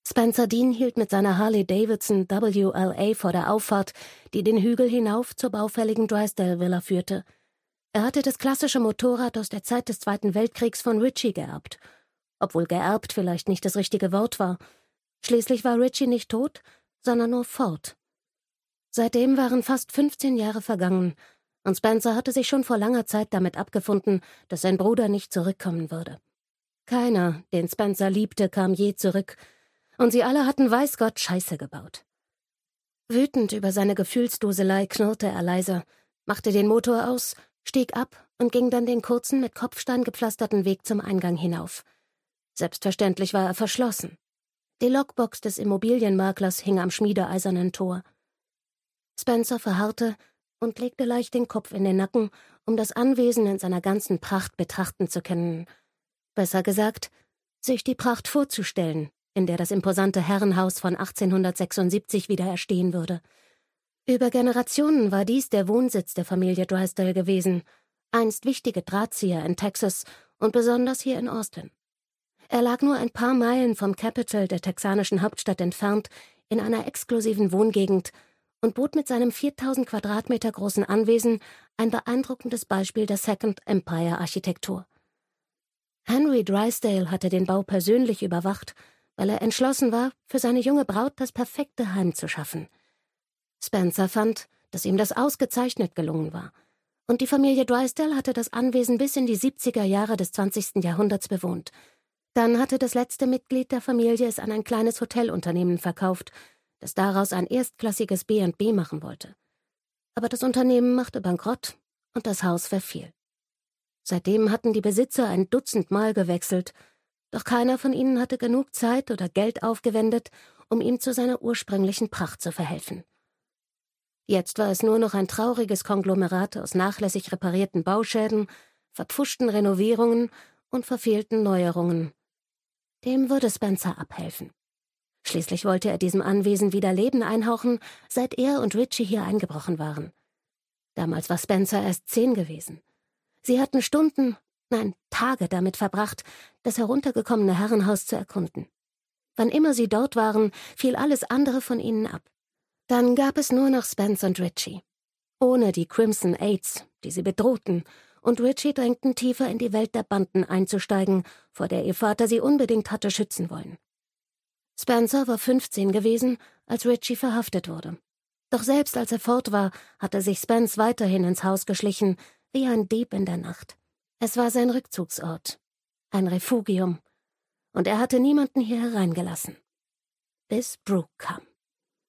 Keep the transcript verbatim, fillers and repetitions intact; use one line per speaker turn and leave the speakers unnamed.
Spencer Dean hielt mit seiner Harley-Davidson W L A vor der Auffahrt, die den Hügel hinauf zur baufälligen Drysdale-Villa führte. Er hatte das klassische Motorrad aus der Zeit des Zweiten Weltkriegs von Richie geerbt. Obwohl geerbt vielleicht nicht das richtige Wort war. Schließlich war Richie nicht tot, sondern nur fort. Seitdem waren fast fünfzehn Jahre vergangen, und Spencer hatte sich schon vor langer Zeit damit abgefunden, dass sein Bruder nicht zurückkommen würde. Keiner, den Spencer liebte, kam je zurück, und sie alle hatten weiß Gott Scheiße gebaut. Wütend über seine Gefühlsduselei knurrte er leise, machte den Motor aus, stieg ab und ging dann den kurzen, mit Kopfstein gepflasterten Weg zum Eingang hinauf. Selbstverständlich war er verschlossen. Die Lockbox des Immobilienmaklers hing am schmiedeeisernen Tor. Spencer verharrte und legte leicht den Kopf in den Nacken, um das Anwesen in seiner ganzen Pracht betrachten zu können. Besser gesagt, sich die Pracht vorzustellen, in der das imposante Herrenhaus von achtzehnhundertsechsundsiebzig wieder erstehen würde. Über Generationen war dies der Wohnsitz der Familie Drysdale gewesen, einst wichtige Drahtzieher in Texas und besonders hier in Austin. Er lag nur ein paar Meilen vom Capital der texanischen Hauptstadt entfernt, in einer exklusiven Wohngegend, und bot mit seinem viertausend Quadratmeter großen Anwesen ein beeindruckendes Beispiel der Second Empire Architektur. Henry Drysdale hatte den Bau persönlich überwacht, weil er entschlossen war, für seine junge Braut das perfekte Heim zu schaffen. Spencer fand, dass ihm das ausgezeichnet gelungen war, und die Familie Drysdale hatte das Anwesen bis in die siebziger Jahre des zwanzigsten Jahrhunderts bewohnt. Dann hatte das letzte Mitglied der Familie es an ein kleines Hotelunternehmen verkauft, das daraus ein erstklassiges B und B machen wollte. Aber das Unternehmen machte bankrott und das Haus verfiel. Seitdem hatten die Besitzer ein Dutzend Mal gewechselt, doch keiner von ihnen hatte genug Zeit oder Geld aufgewendet, um ihm zu seiner ursprünglichen Pracht zu verhelfen. Jetzt war es nur noch ein trauriges Konglomerat aus nachlässig reparierten Bauschäden, verpfuschten Renovierungen und verfehlten Neuerungen. Dem würde Spencer abhelfen. Schließlich wollte er diesem Anwesen wieder Leben einhauchen, seit er und Richie hier eingebrochen waren. Damals war Spencer erst zehn gewesen. Sie hatten Stunden, nein, Tage damit verbracht, das heruntergekommene Herrenhaus zu erkunden. Wann immer sie dort waren, fiel alles andere von ihnen ab. Dann gab es nur noch Spence und Richie. Ohne die Crimson Aids, die sie bedrohten, und Richie drängten tiefer in die Welt der Banden einzusteigen, vor der ihr Vater sie unbedingt hatte schützen wollen. Spencer war fünfzehn gewesen, als Richie verhaftet wurde. Doch selbst als er fort war, hatte sich Spence weiterhin ins Haus geschlichen, wie ein Dieb in der Nacht. Es war sein Rückzugsort, ein Refugium, und er hatte niemanden hier hereingelassen. Bis Brooke kam.